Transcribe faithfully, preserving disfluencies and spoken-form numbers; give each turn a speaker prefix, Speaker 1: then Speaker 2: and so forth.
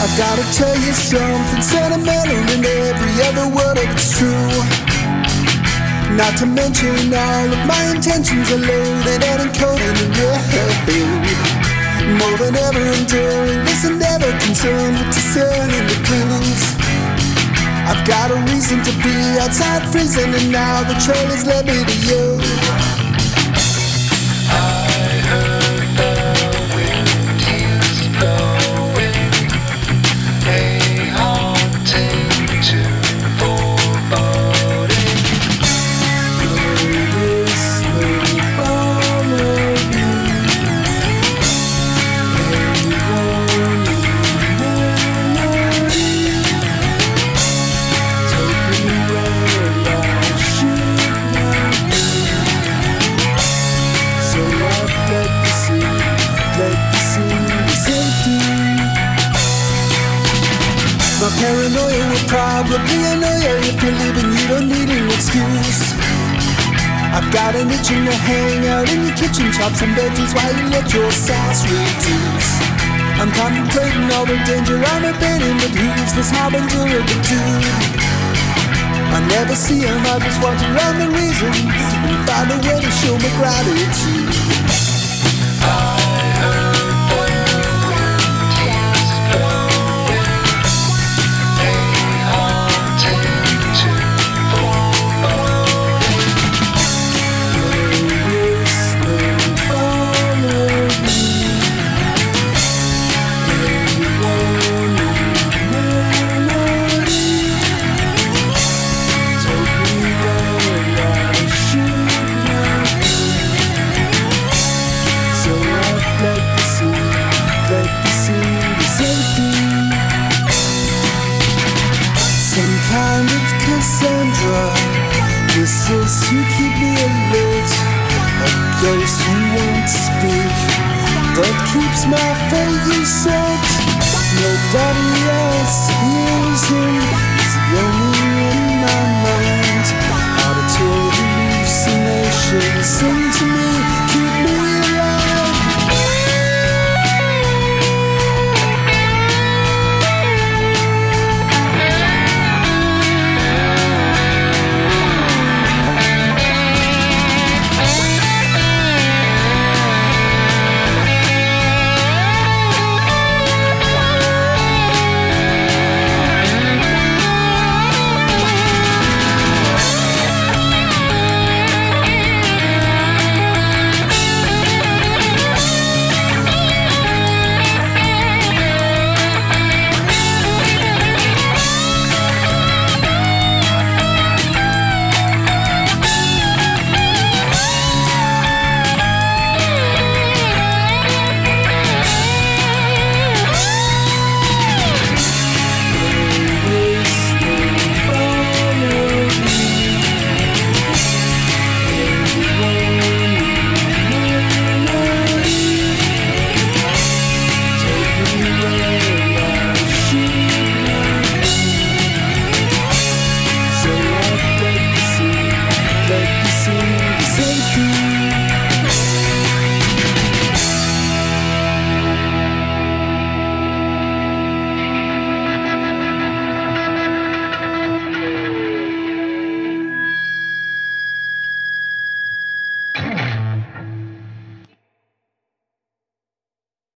Speaker 1: I gotta tell you something sentimental, and every other word of it's true. Not to mention all of my intentions are loaded and encoded in your head. More than ever I'm during this endeavor, concerned with discerning the clues. I've got a reason to be outside freezing, and now the trail has led me to you. My paranoia will probably annoy you. If you're leaving, you don't need an excuse. I've got an itch in to hang out in your kitchen, chop some veggies while you let your sauce reduce. I'm contemplating all the danger I'm evading, but who's this harbinger of the dude? I never see him, I just want to run the reason and find a way to show my gratitude. Some kind of Cassandra, whistles to keep me alert. A ghost who won't speak, but keeps my face soaked. Nobody else hears him, he's the only in my mind. Auditory hallucinations.